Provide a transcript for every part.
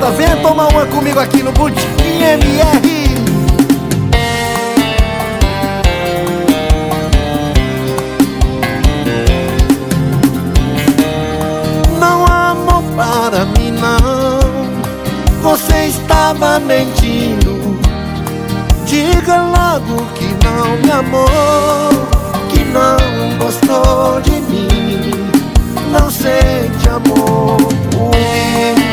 Volta, venha tomar uma comigo aqui no Botequim MR. Não há amor para mim não, você estava mentindo. Diga logo que não me amou, que não gostou de mim, não sente amor por mim.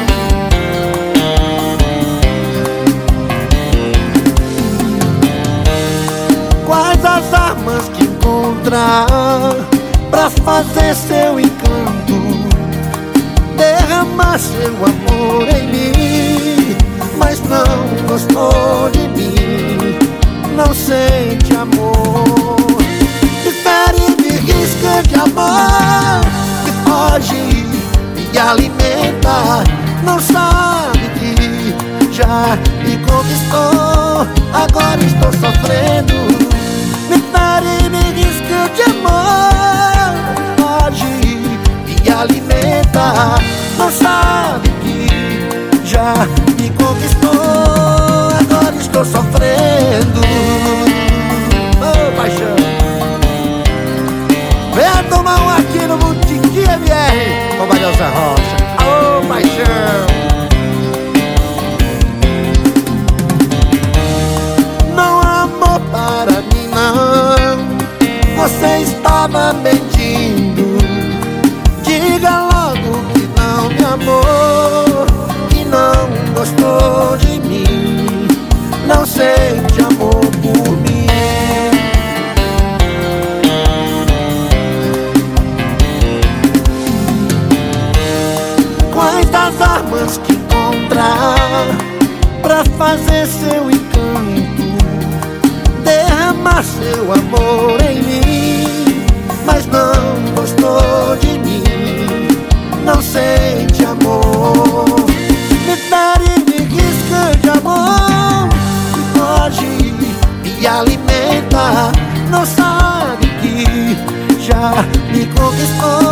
Quais as armas que encontrar pra fazer seu encanto, derramar seu amor em mim, mas não gostou de mim, não sente amor. Prefere me risca de amor que foge e alimenta, não sabe que já me conquistou, agora estou sofrendo. Prefere me risca de amor que foge e alimenta, não sabe que já me conquistou, agora estou sofrendo. Oh, paixão, venha tomar um aqui no Botequim MR com Valiosa Rocha. Oh, paixão. Não há amor para mim não, você estava mentindo. Diga logo que não me amou, que não gostou de mim, não sente amor por mim. Quais das armas que encontrar pra fazer seu encanto, derramar seu amor em mim, mas não gostou de mim, não sente amor. Prefere me risca de amor que foge e alimenta, não sabe que já me conquistou,